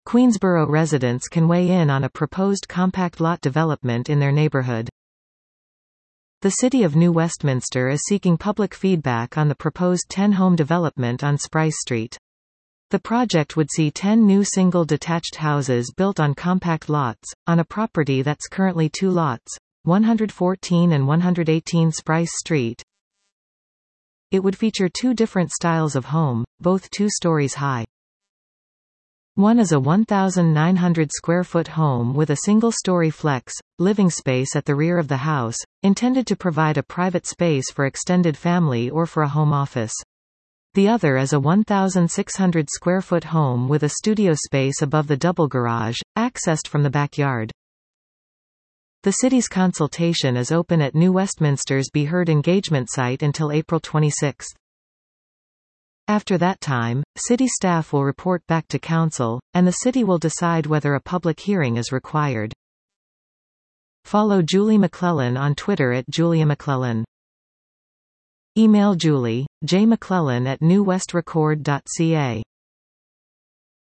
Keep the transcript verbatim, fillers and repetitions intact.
Queensborough residents can weigh in on a proposed compact lot development in their neighbourhood. The City of New Westminster is seeking public feedback on the proposed ten-home development on Sprice Street. The project would see ten new single detached houses built on compact lots, on a property that's currently two lots, one hundred fourteen and one hundred eighteen Sprice Street. It would feature two different styles of home, both two stories high. One is a one thousand nine hundred square foot home with a single-story flex, living space at the rear of the house, intended to provide a private space for extended family or for a home office. The other is a one thousand six hundred square foot home with a studio space above the double garage, accessed from the backyard. The city's consultation is open at New Westminster's Be Heard engagement site until April twenty-sixth. After that time, city staff will report back to council, and the city will decide whether a public hearing is required. Follow Julie McClellan on Twitter at Julia McClellan. Email Julie, jmcclellan at new west record dot c a.